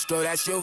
Sure that's you?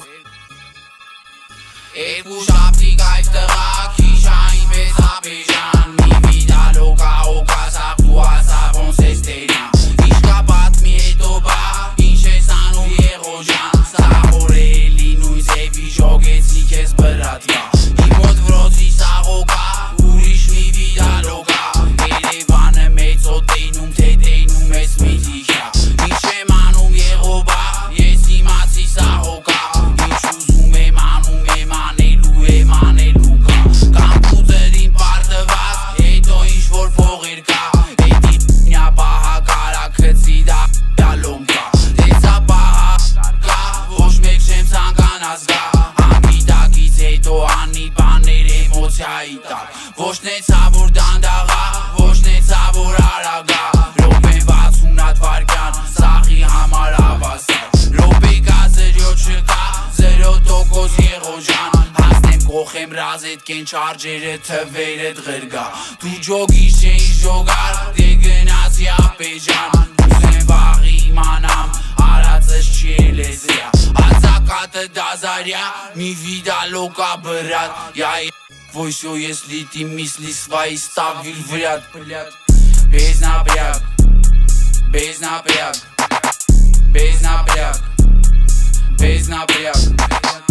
Երկու շապտիկ այստեղակ հիշային մեզ ապեժան Mi vida loca o casa cuasa con sestena Իշկա պատմի հետո բա ինչ ես անում եղոջան Սաղորելի նույն զևի ժոգեցի կեզ բրատվա Իմ մոտ վրոցի սաղոկա ուրիշ mi vida loca Երևանը մեծ օ տեյնում թե տեյնում ես մի թիքյա Ինչ եմ անում եղոբա ես իմացի սաղոկա Ինչ ուզում եմ անում եմ անելու եմ անելու կա Կամ կուծերին պարտված հետո ինչ որ փողեր կա Էդի նյա պահա կարա քծի դա դալոմ կա Դեցա պահա կա ոչ մեկ չեմ ցանկանաց գա Անգիտակից հետո անի բաներ էմոցիայի տակ Ոչ նեցա որ դանդաղա ոչ նեցա որ արագա Լոպեն 60 հատ վարկյան սաղի համար ավասար Լոպեկա 0 չկա 0% եղոջան Հասնեմ կողեմ ռազետ կեն չարջերը թվերը դղրգա Դու ջոգիս չէի ժոգար դե գնացի ապեջան Ուզեմ վաղի իմանամ արածս չի էլեզրյա Ածակատը դազարյա mi vida loca брат Я твой все если ты мысли свои ставил в ряд Без напряг Без напряг Без напряг Без напряг